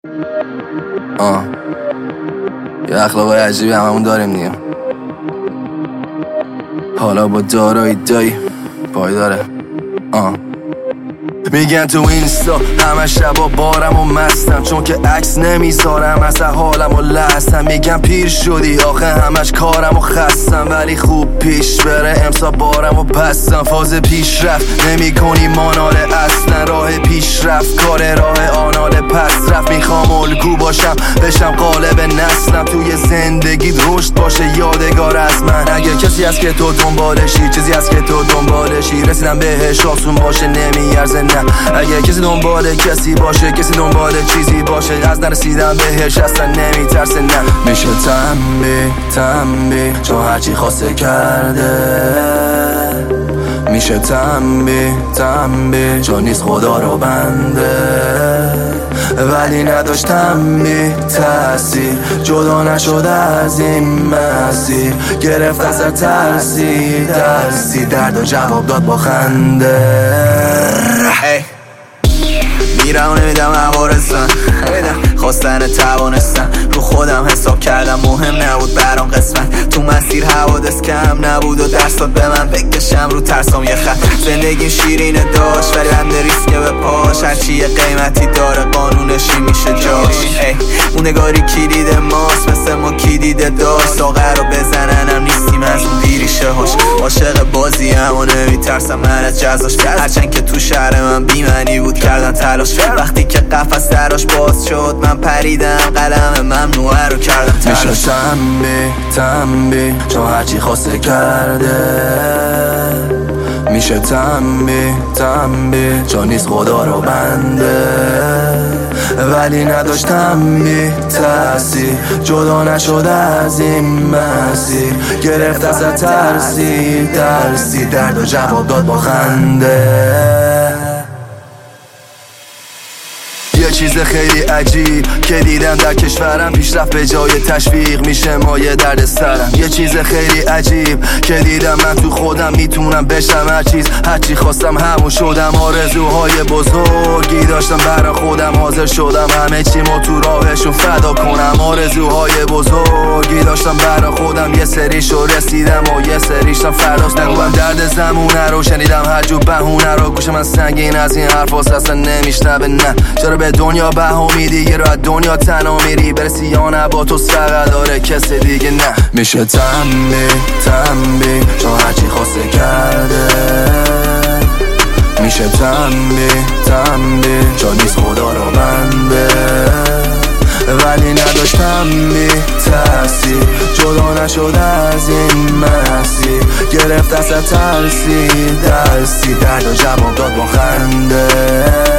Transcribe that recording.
یه اخلاقای عجیبی هممون داریم دیگه. حالا با دارایی دایی پایداره. میگن تو اینستا همه شبا بارم و مستم، چون که عکس نمیذارم اصلا حالم و لحظم. میگن پیر شدی آخه همش کارم و خستم، ولی خوب پیش بره امسا بارم و بستم. فاز پیش رفت نمی کنی ماناله اصلا، راه پیش رفت کار راه آناله پس رفت. میخوام الگو باشم بشم قالب نسلم، توی زندگی رشد باشه یادگار از من. اگه کسی هست که تو دنبالشی، چیزی هست که تو دنبالشی، رسیدم بهش آسون باشه نمیارزه نه. اگه کسی دنبال کسی باشه، کسی دنبال چیزی باشه، از نرسیدم بهش اصلا نمیترسه نه. میشه تنبی چون هرچی خواسته کرده، میشه تنبی چون نیست خدا رو بنده، ولی نداشتم بی تاثیر، جدا نشد از این مسیر، گرفت از ترسی درد و جواب داد با خنده. میرم و نمیدم عوارستن، خواستن توانستن رو خودم حساب کردم، مهم نبود برام قسمت. تو مسیر حوادث کم نبود و درس داد به من بکشم رو ترسام یه خط. زندگی شیرینه داشت ولی بند ریسکه به پاش، هرچی یه قیمتی داره قانونشی میشه جاش. اون نگاری کلید ماست مثل ما کلیده داشت، ساغر رو بزننم نیستیم از اون دیریشه هاش. عاشق بازی اما نمیترسم من از جزاش، هرچند که تو شهر من بیمنی بود کردن تلاش. وقتی که قفس دراش باز شد من پریدم، قلم ممنوعه رو کردم تلاش. میشه تنبی چون هرچی خواسته کرده، میشه تنبی چون نیست خدا رو بنده، ولی نداشتم بی تاثیر، جدا نشد از این مسیر، گرفت از ترسی درد و جواب داد با خنده. یه چیز خیلی عجیب که دیدم در کشورم، پیشرفت به جای تشویق میشه مایه درد سرم. یه چیز خیلی عجیب که دیدم من تو خودم میتونم بشم هرچی خواستم همون شدم. آرزوهای بزرگی داشتم برای خودم، حاضر شدم همه چیمو تو راهشون فدا کنم. آرزوهای بزرگی داشتم برای خودم، یه سریشو رسیدم و یه سریشم فرداست. نگوام درد زمونه رو شنیدم هر جو بهونه رو، گوش من سنگین از این حرفاست اصلا نمیشنوه نه. چرا به دنیا بها میدی یه رو از دنیا تنها میری، برسی یا نه با تو سرقه داره کس دیگه نه. میشه تنبی چون هرچی خواسته کرده، میشه تنبی چون نیست خدا رو بنده، ولی نداشتم بی تاثیر، جدا نشد از این مسیر، گرفت از ترسی درد و جواب داد با خنده.